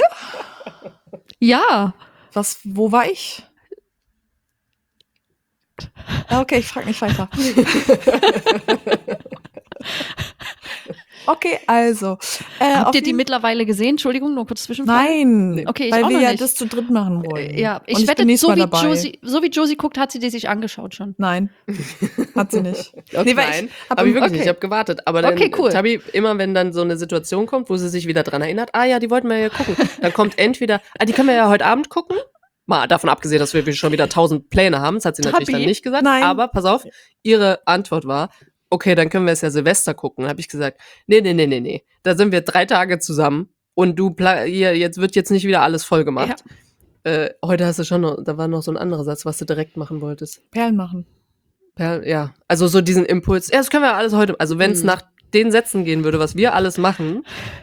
ja. Was, wo war ich? Ah, okay, ich frage nicht weiter. Okay, also. Äh, auf Habt ihr die jeden- mittlerweile gesehen? Entschuldigung, nur kurz Zwischenfrage. Nein, Okay, ich weil auch wir noch ja nicht. das zu dritt machen wollen. Äh, Ja, ich Und wette, bin nächstes so Mal wie, dabei. Josie, so wie Josie guckt, hat sie die sich angeschaut schon. Nein, hat sie nicht. Okay, Nee, weil ich nein, hab aber im- wirklich, okay. ich habe gewartet. Aber dann, Okay, cool. Tabi, immer wenn dann so eine Situation kommt, wo sie sich wieder dran erinnert, ah ja, die wollten wir ja gucken, dann kommt entweder, ah, die können wir ja heute Abend gucken. Mal davon abgesehen, dass wir schon wieder tausend Pläne haben, das hat sie natürlich Tabi, dann nicht gesagt. nein. Aber pass auf, ihre Antwort war, okay, dann können wir es ja Silvester gucken. Dann habe ich gesagt, nee, nee, nee, nee, nee. Da sind wir drei Tage zusammen und du pla- hier, jetzt wird jetzt nicht wieder alles voll gemacht. Äh, heute hast du schon noch, da war noch so ein anderer Satz, was du direkt machen wolltest. Perlen machen. Ja, ja, also so diesen Impuls, ja, das können wir alles heute, also wenn es Mhm. nach den Sätzen gehen würde, was wir alles machen,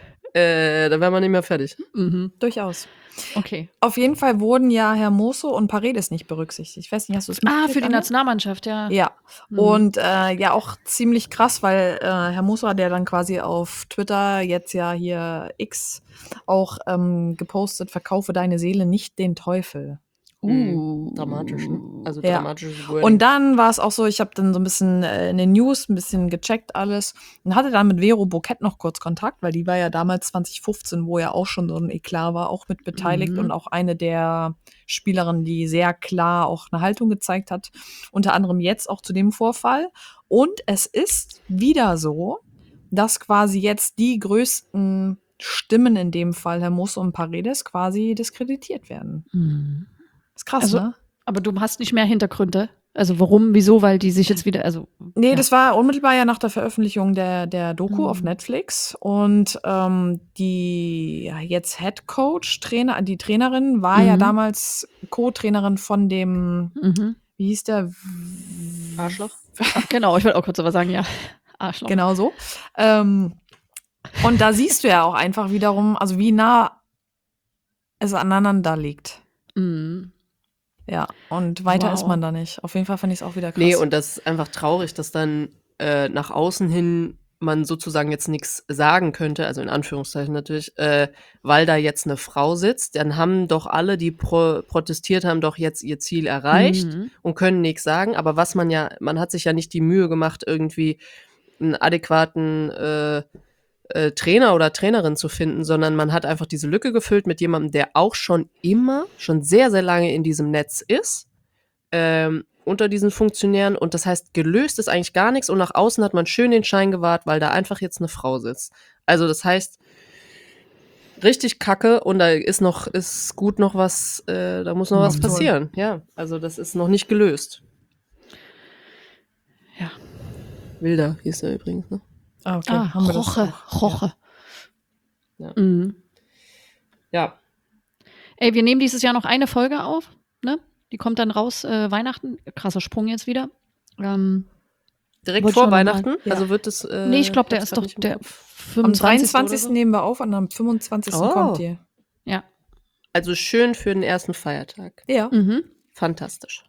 äh, dann wären wir nicht mehr fertig. Mhm. Durchaus. Okay. Auf jeden Fall wurden ja Hermoso und Paredes nicht berücksichtigt. Ich weiß nicht, hast du es Ah, mitgekriegt, für die Anja? Nationalmannschaft, ja. Ja, Mhm. und äh, ja auch ziemlich krass, weil äh, Hermoso hat ja dann quasi auf Twitter, jetzt ja hier X, auch ähm, gepostet, verkaufe deine Seele nicht den Teufel. Uh. Dramatisch, ne? Also Ja. dramatisches Wording. Und dann war es auch so, ich habe dann so ein bisschen äh, in den News ein bisschen gecheckt alles und hatte dann mit Vero Bouquet noch kurz Kontakt, weil die war ja damals zwanzig fünfzehn, wo ja auch schon so ein Eklat war, auch mit beteiligt Mhm. und auch eine der Spielerinnen, die sehr klar auch eine Haltung gezeigt hat, unter anderem jetzt auch zu dem Vorfall. Und es ist wieder so, dass quasi jetzt die größten Stimmen in dem Fall, Hermoso und Paredes, quasi diskreditiert werden. Mhm. Ist krass, Also, ne? Aber du hast nicht mehr Hintergründe. Also warum, wieso, weil die sich jetzt wieder, also Nee, ja. das war unmittelbar ja nach der Veröffentlichung der, der Doku Mhm. auf Netflix. Und ähm, die ja, jetzt Head Coach, Trainer, die Trainerin war ja Mhm. damals Co-Trainerin von dem, Mhm. wie hieß der? Arschloch? Ach, genau, ich wollte auch kurz was sagen, ja. Arschloch. Genau so. Ähm, und da siehst du ja auch einfach wiederum, also wie nah es aneinander liegt. Mhm. Ja, und weiter Wow. ist man da nicht. Auf jeden Fall fand ich es auch wieder krass. Nee, und das ist einfach traurig, dass dann äh, nach außen hin man sozusagen jetzt nichts sagen könnte, also in Anführungszeichen natürlich, äh, weil da jetzt eine Frau sitzt, dann haben doch alle, die pro protestiert haben, doch jetzt ihr Ziel erreicht Mhm. und können nichts sagen. Aber was man ja, man hat sich ja nicht die Mühe gemacht, irgendwie einen adäquaten äh, äh, Trainer oder Trainerin zu finden, sondern man hat einfach diese Lücke gefüllt mit jemandem, der auch schon immer, schon sehr, sehr lange in diesem Netz ist, ähm, unter diesen Funktionären. Und das heißt, gelöst ist eigentlich gar nichts und nach außen hat man schön den Schein gewahrt, weil da einfach jetzt eine Frau sitzt. Also das heißt, richtig kacke und da ist noch, ist gut noch was, äh, da muss noch was Option. passieren. Ja, also das ist noch nicht gelöst. Ja. Wilder hieß er übrigens, ne? Ah, okay. Ah, haben wir das Roche, auch. Roche. Ja. Mhm. Ja. Ey, wir nehmen dieses Jahr noch eine Folge auf, ne? Die kommt dann raus, äh, Weihnachten. Krasser Sprung jetzt wieder. Ähm, Direkt Wollte vor schon noch mal- Weihnachten? Ja. Also wird es. Äh, nee, ich glaube, der hab's ist grad doch nicht im der Kopf. Am fünfundzwanzigsten dreiundzwanzigsten oder nehmen wir auf und am fünfundzwanzigsten Oh. kommt ihr. so. Ja. Also schön für den ersten Feiertag. Ja. Mhm. Fantastisch.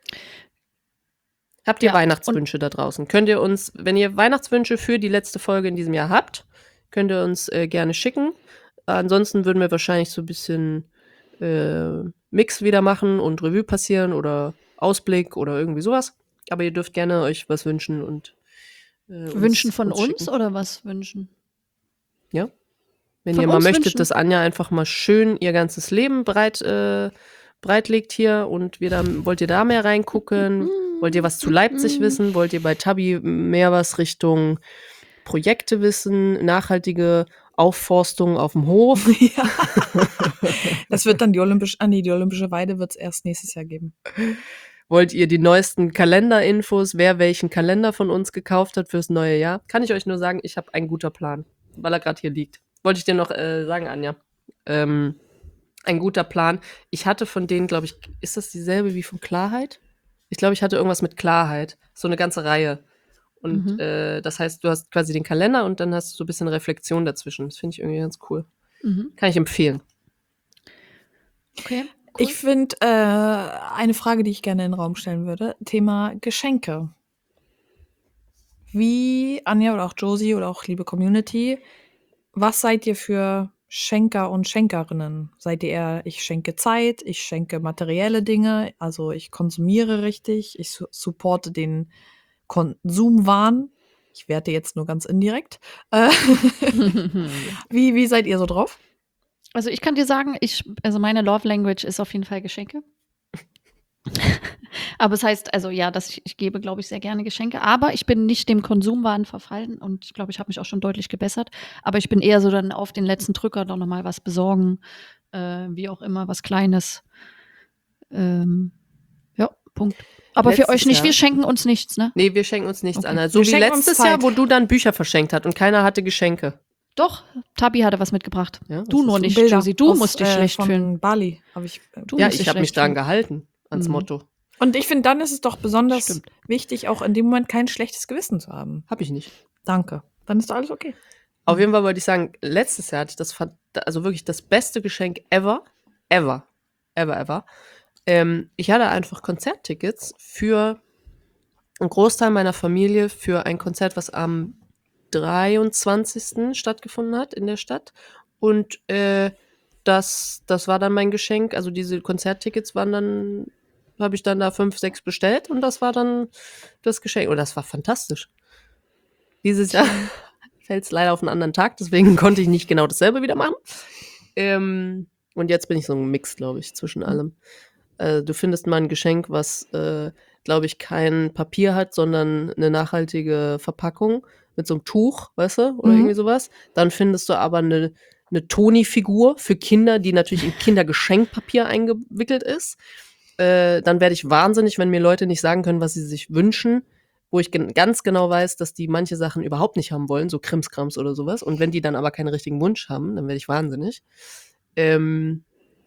Habt ihr Ja, Weihnachtswünsche da draußen? Könnt ihr uns, wenn ihr Weihnachtswünsche für die letzte Folge in diesem Jahr habt, könnt ihr uns äh, gerne schicken. Ansonsten würden wir wahrscheinlich so ein bisschen äh, Mix wieder machen und Revue passieren oder Ausblick oder irgendwie sowas. Aber ihr dürft gerne euch was wünschen und äh, uns, Wünschen von uns, uns schicken. oder was wünschen? Ja. Wenn Von ihr mal uns möchtet, wünschen? dass Anja einfach mal schön ihr ganzes Leben breit, äh, breitlegt hier und wir da, wollt ihr da mehr reingucken? Wollt ihr was zu Leipzig wissen? Wollt ihr bei Tabi mehr was Richtung Projekte wissen? Nachhaltige Aufforstung auf dem Hof? Ja. Das wird dann die Olympische, ah nee, die Olympische Weide wird es erst nächstes Jahr geben. Wollt ihr die neuesten Kalenderinfos, wer welchen Kalender von uns gekauft hat fürs neue Jahr? Kann ich euch nur sagen, ich habe einen guter Plan, weil er gerade hier liegt. Wollte ich dir noch äh, sagen, Anja. Ähm, ein guter Plan. Ich hatte von denen, glaube ich, ist das dieselbe wie von Klarheit? Ich glaube, ich hatte irgendwas mit Klarheit. So eine ganze Reihe. Und Mhm. äh, das heißt, du hast quasi den Kalender und dann hast du so ein bisschen Reflexion dazwischen. Das finde ich irgendwie ganz cool. Mhm. Kann ich empfehlen. Okay. Cool. Ich finde äh, eine Frage, die ich gerne in den Raum stellen würde, Thema Geschenke. Wie, Anja oder auch Josie oder auch liebe Community, was seid ihr für Schenker und Schenkerinnen? Seid ihr eher, ich schenke Zeit, ich schenke materielle Dinge, also ich konsumiere richtig, ich su supporte den Konsumwahn. Ich werte jetzt nur ganz indirekt. Äh, wie, wie seid ihr so drauf? Also ich kann dir sagen, ich, also meine Love Language ist auf jeden Fall Geschenke. Aber es heißt, also ja, dass ich, ich gebe, glaube ich, sehr gerne Geschenke. Aber ich bin nicht dem Konsumwahn verfallen und ich glaube, ich habe mich auch schon deutlich gebessert. Aber ich bin eher so dann auf den letzten Drücker doch nochmal was besorgen, äh, wie auch immer, was Kleines. Ähm, ja, Punkt. Aber für Letztes euch nicht, Jahr- wir schenken uns nichts, ne? Nee, wir schenken uns nichts, Okay. Anna. So Wir wie schenken uns letztes Jahr, Zeit. wo du dann Bücher verschenkt hast und keiner hatte Geschenke. Doch, Tabi hatte was mitgebracht. Ja, das Du ist nur so. nicht, Bilder Josie. Du aus, musst dich äh, schlecht von fühlen. Bali habe ich. Äh, Du Ja, musst dich ich habe mich schlecht dran fühlen. gehalten, ans Mhm. Motto. Und ich finde, dann ist es doch besonders Stimmt. wichtig, auch in dem Moment kein schlechtes Gewissen zu haben. Habe ich nicht. Danke. Dann ist doch alles okay. Auf jeden Fall wollte ich sagen, letztes Jahr hatte ich das, ver- also wirklich das beste Geschenk ever, ever, ever, ever. Ähm, ich hatte einfach Konzerttickets für einen Großteil meiner Familie für ein Konzert, was am dreiundzwanzigsten stattgefunden hat in der Stadt. Und äh, das, das war dann mein Geschenk. Also diese Konzerttickets waren dann, habe ich dann da fünf, sechs bestellt und das war dann das Geschenk. Und das war fantastisch. Dieses Jahr fällt es leider auf einen anderen Tag, deswegen konnte ich nicht genau dasselbe wieder machen. Ähm, und jetzt bin ich so ein Mix, glaube ich, zwischen allem. Äh, du findest mal ein Geschenk, was, äh, glaube ich, kein Papier hat, sondern eine nachhaltige Verpackung mit so einem Tuch, weißt du, oder Mhm. irgendwie sowas. Dann findest du aber eine, eine Toni-Figur für Kinder, die natürlich in Kindergeschenkpapier eingewickelt ist. Äh, dann werde ich wahnsinnig, wenn mir Leute nicht sagen können, was sie sich wünschen, wo ich gen- ganz genau weiß, dass die manche Sachen überhaupt nicht haben wollen, so Krimskrams oder sowas. Und wenn die dann aber keinen richtigen Wunsch haben, dann werde ich wahnsinnig. Ähm,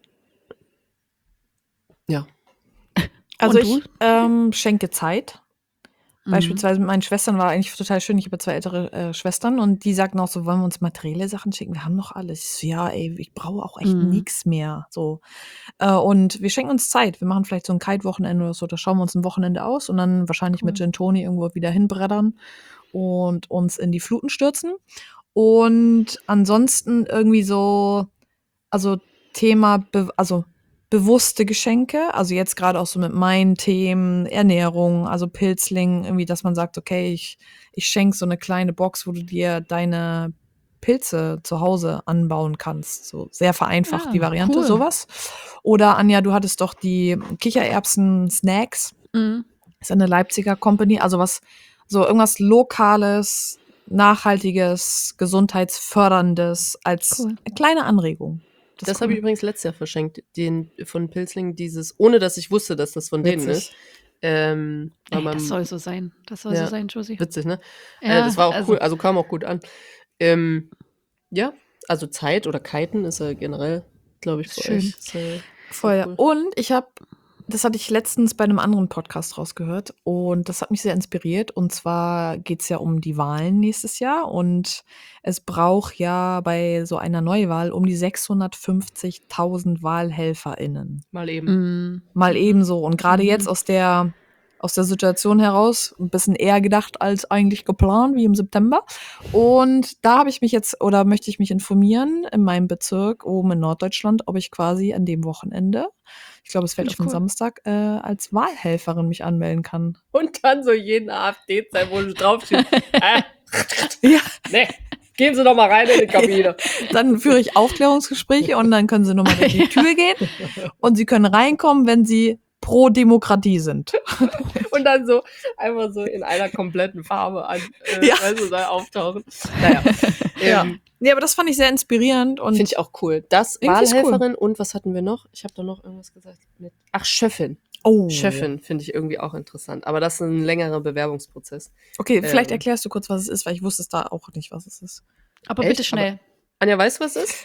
ja. Also Und ich du? ähm, schenke Zeit. Mhm. Beispielsweise mit meinen Schwestern war eigentlich total schön. Ich habe zwei ältere äh, Schwestern und die sagten auch so, wollen wir uns materielle Sachen schicken? Wir haben noch alles. Ich so, ja, ey, ich brauche auch echt Mhm. nichts mehr. So. Äh, und wir schenken uns Zeit. Wir machen vielleicht so ein Kite-Wochenende oder so. Da schauen wir uns ein Wochenende aus und dann wahrscheinlich mit Cool. Gin Toni irgendwo wieder hinbreddern und uns in die Fluten stürzen. Und ansonsten irgendwie so, also Thema, be also bewusste Geschenke, also jetzt gerade auch so mit meinen Themen, Ernährung, also Pilzling, irgendwie, dass man sagt, okay, ich, ich schenke so eine kleine Box, wo du dir deine Pilze zu Hause anbauen kannst. So sehr vereinfacht Ah, die Variante, cool. sowas. Oder Anja, du hattest doch die Kichererbsen-Snacks. Mhm. Ist eine Leipziger Company, also was, so irgendwas Lokales, nachhaltiges, gesundheitsförderndes als Cool. kleine Anregung. Das, ist habe cool. ich übrigens letztes Jahr verschenkt, den von Pilzling, dieses, ohne dass ich wusste, dass das von denen Witzig. ist. Ähm, weil Ey, man- das soll so sein. Das soll Ja. so sein, Josie. Witzig, ne? Ja, äh, das war auch also- cool, also kam auch gut an. Ähm, ja, also Zeit oder Kiten ist ja generell, glaube ich, für Schön. euch. Ist, äh, Voll. cool. Und ich habe, das hatte ich letztens bei einem anderen Podcast rausgehört und das hat mich sehr inspiriert. Und zwar geht es ja um die Wahlen nächstes Jahr und es braucht ja bei so einer Neuwahl um die sechshundertfünfzigtausend WahlhelferInnen. Mal eben. Mm. Mal ebenso. Und gerade Mhm. jetzt aus der, aus der Situation heraus, ein bisschen eher gedacht als eigentlich geplant, wie im September. Und da habe ich mich jetzt, oder möchte ich mich informieren in meinem Bezirk oben in Norddeutschland, ob ich quasi an dem Wochenende, ich glaube, es fällt Finde auf ich den cool. Samstag, äh, als Wahlhelferin mich anmelden kann. Und dann so jeden A f D-Zeit, wo du draufstehst. äh, Ja. nee, gehen Sie doch mal rein in die Kabine. Dann führe ich Aufklärungsgespräche und dann können sie nochmal durch die Tür gehen und sie können reinkommen, wenn sie pro Demokratie sind. Und dann so einfach so in einer kompletten Farbe an, äh, Ja. weißt du, da auftauchen. Naja. Ja. Ähm, Ja, aber das fand ich sehr inspirierend und Finde ich auch cool. Das, Irgendwie ist Wahlhelferin und was hatten wir noch? Ich habe da noch irgendwas gesagt. Mit, ach, Schöffin. oh. Schöffin finde ich irgendwie auch interessant. Aber das ist ein längerer Bewerbungsprozess. Okay, vielleicht Ähm. erklärst du kurz, was es ist, weil ich wusste es da auch nicht, was es ist. Aber Echt? bitte schnell. Anja, weißt du, was es ist?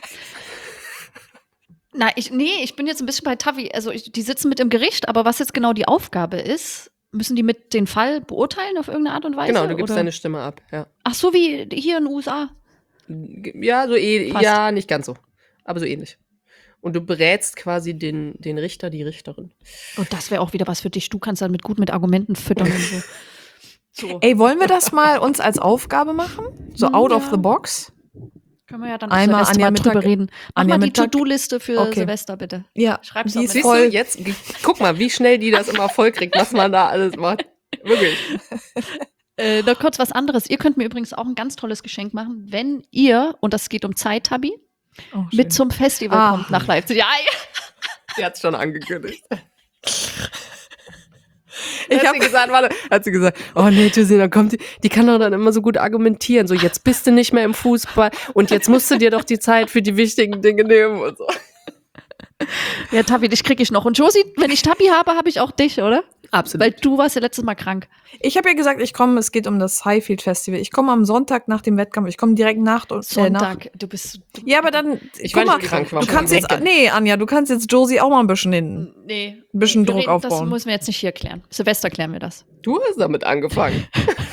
Na, ich, nee, ich bin jetzt ein bisschen bei Tavi. Also ich, die sitzen mit im Gericht, aber was jetzt genau die Aufgabe ist, müssen die mit den Fall beurteilen auf irgendeine Art und Weise? Genau, du gibst oder? deine Stimme ab. Ja, Ach, so wie hier in den U S A. ja so eh, Fast. ja, nicht ganz so. Aber so ähnlich. Und du berätst quasi den, den Richter, die Richterin. Und das wäre auch wieder was für dich. Du kannst dann mit gut mit Argumenten füttern und so. So. Ey, wollen wir das mal uns als Aufgabe machen? So Hm, out ja. of the box? Können wir ja dann Einmal Silvester Anja mal Mittag- drüber reden. Mach Anja mal die Mittag- To-Do-Liste für Okay. Silvester, bitte. Ja, Schreib's die auf ist mit. Siehst voll. du, jetzt, guck mal, wie schnell die das immer vollkriegt, was man da alles macht. Wirklich. Äh, noch kurz was anderes. Ihr könnt mir übrigens auch ein ganz tolles Geschenk machen, wenn ihr, und das geht um Zeit, Tabi, Oh, schön. mit zum Festival Ah. kommt nach Leipzig. Ja, ja. Sie hat es schon angekündigt. Ich hat hab- sie gesagt, warte, hat sie gesagt, oh nee, Josie, dann kommt die, die kann doch dann immer so gut argumentieren, so jetzt bist du nicht mehr im Fußball und jetzt musst du dir doch die Zeit für die wichtigen Dinge nehmen und so. Ja, Tabi, dich krieg ich noch. Und Josie, wenn ich Tabi habe, habe ich auch dich, oder? Absolut. Weil du warst ja letztes Mal krank. Ich habe ja gesagt, ich komme, es geht um das Highfield Festival. Ich komme am Sonntag nach dem Wettkampf. Ich komme direkt nach. Äh, nach Sonntag. Du bist. Du, ja, aber dann. Ich guck war mal, nicht krank, war du schon kannst jetzt. weg. Nee, Anja, du kannst jetzt Josie auch mal ein bisschen hin. Nee. Ein bisschen wir Druck reden, Das aufbauen. müssen wir jetzt nicht hier klären. Silvester klären wir das. Du hast damit angefangen.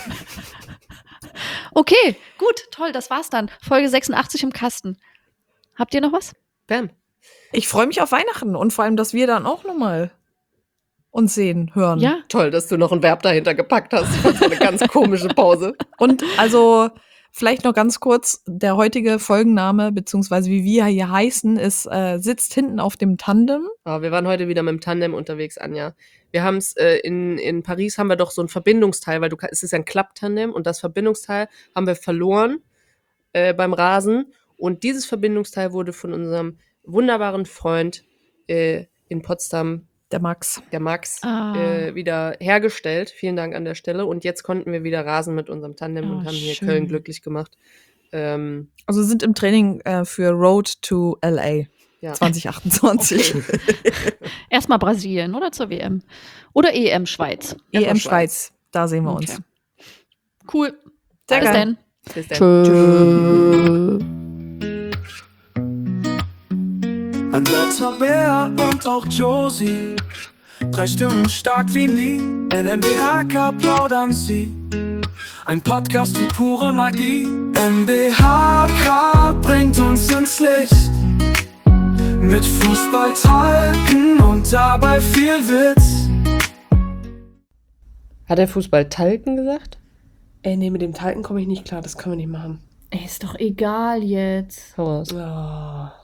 Okay, gut, toll, das war's dann. Folge sechsundachtzig im Kasten. Habt ihr noch was? Bam. Ich freue mich auf Weihnachten und vor allem, dass wir dann auch nochmal uns sehen, hören. Ja? Toll, dass du noch ein Verb dahinter gepackt hast. Das war so eine ganz komische Pause. Und also vielleicht noch ganz kurz, der heutige Folgenname, beziehungsweise wie wir hier heißen, ist äh, sitzt hinten auf dem Tandem. Aber wir waren heute wieder mit dem Tandem unterwegs, Anja. Wir haben es äh, in, in Paris haben wir doch so ein Verbindungsteil, weil du ka- es ist ja ein Klapptandem und das Verbindungsteil haben wir verloren äh, beim Rasen. Und dieses Verbindungsteil wurde von unserem wunderbaren Freund äh, in Potsdam, Der Max. der Max, Ah. äh, wieder hergestellt. Vielen Dank an der Stelle. Und jetzt konnten wir wieder rasen mit unserem Tandem Oh, und haben hier schön. Köln glücklich gemacht. Ähm, Also sind im Training äh, für Road to L A ja. zwanzig achtundzwanzig. Erstmal Brasilien oder zur W M. Oder E M Schweiz. E M Erstmal Schweiz. Da sehen wir uns. Okay. Cool. Sehr Bis geil. dann. Bis dann. Tschö. Ein Wetter, Bär und auch Josie. Drei Stimmen stark wie nie. N M B H K plaudern sie. Ein Podcast wie pure Magie. N B H K bringt uns ins Licht. Mit Fußballtalken und dabei viel Witz. Hat der Fußball Talken gesagt? Ey, nee, mit dem Talken komme ich nicht klar, das können wir nicht machen. Ey, ist doch egal jetzt. Hau raus. Oh.